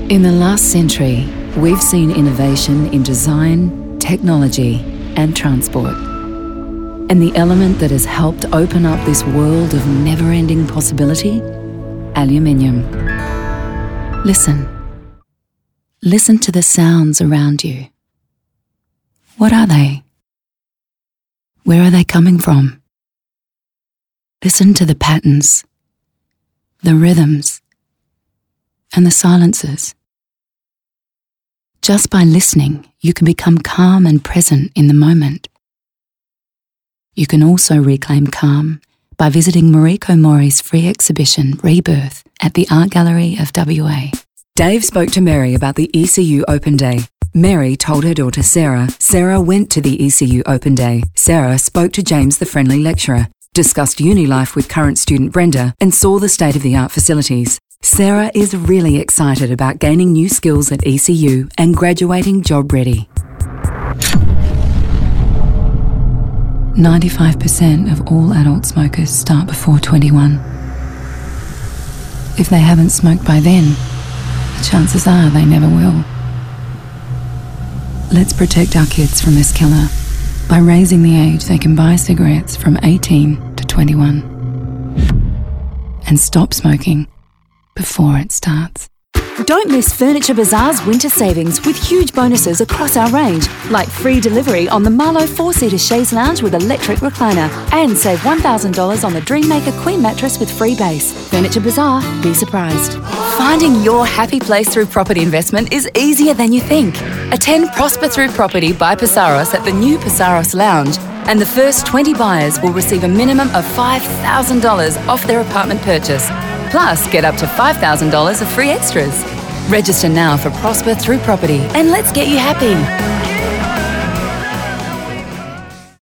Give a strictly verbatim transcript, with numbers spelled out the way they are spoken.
In the last century, we've seen innovation in design, technology, and transport. And the element that has helped open up this world of never-ending possibility? Aluminium. Listen. Listen to the sounds around you. What are they? Where are they coming from? Listen to the patterns, the rhythms, and the silences. Just by listening, you can become calm and present in the moment. You can also reclaim calm by visiting Mariko Mori's free exhibition, Rebirth, at the Art Gallery of W A. Dave spoke to Mary about the E C U Open Day. Mary told her daughter Sarah. Sarah went to the E C U Open Day. Sarah spoke to James, the friendly lecturer, discussed uni life with current student Brenda, and saw the state-of-the-art facilities. Sarah is really excited about gaining new skills at E C U and graduating job ready. ninety-five percent of all adult smokers start before twenty-one. If they haven't smoked by then, the chances are they never will. Let's protect our kids from this killer by raising the age they can buy cigarettes from eighteen to twenty-one. And stop smoking before it starts. Don't miss Furniture Bazaar's winter savings with huge bonuses across our range, like free delivery on the Marlowe four-seater chaise lounge with electric recliner, and save one thousand dollars on the Dreammaker Queen mattress with free base. Furniture Bazaar, be surprised. Finding your happy place through property investment is easier than you think. Attend Prosper Through Property by Passaros at the new Passaros Lounge, and the first twenty buyers will receive a minimum of five thousand dollars off their apartment purchase. Plus, get up to five thousand dollars of free extras. Register now for Prosper Through Property, and let's get you happy.